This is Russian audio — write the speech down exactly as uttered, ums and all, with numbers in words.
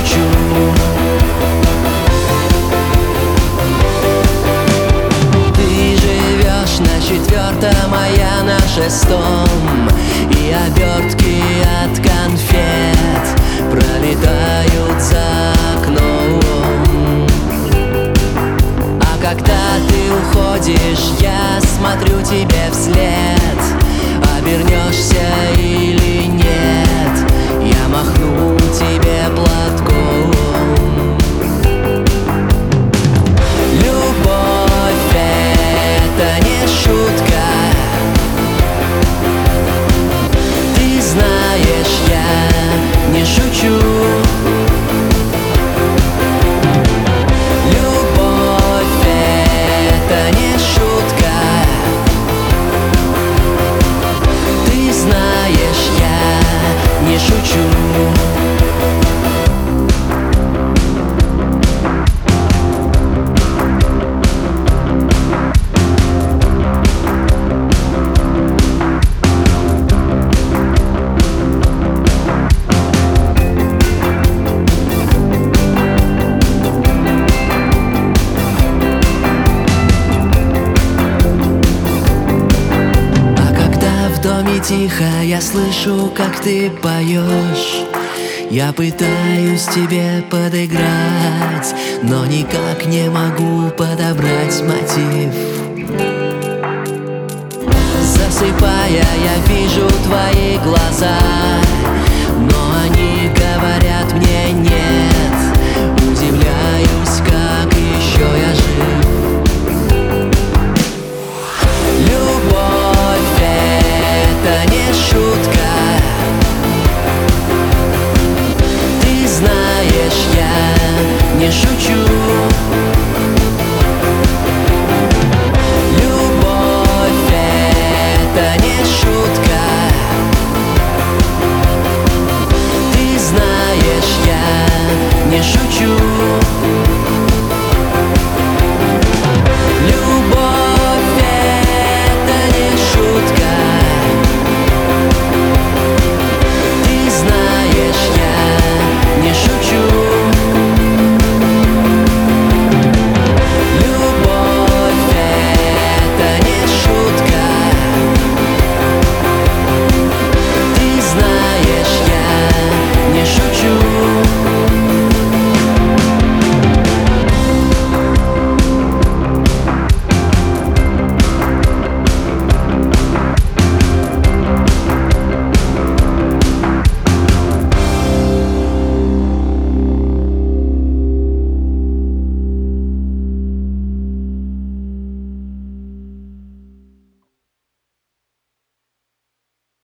шучу. Ты живешь на четвертом, а я на шестом, и обертки от конфет пролетают за окном. А когда ты уходишь, я смотрю тебе вслед. Обернешься или нет, я махну тебе платком. Любовь — это не шутка. Ты знаешь, я не шучу. Любовь — это не шутка. Ты знаешь, я не шучу. Тихо я слышу, как ты поешь. Я пытаюсь тебе подыграть, но никак не могу подобрать мотив. Засыпая, я вижу твои глаза.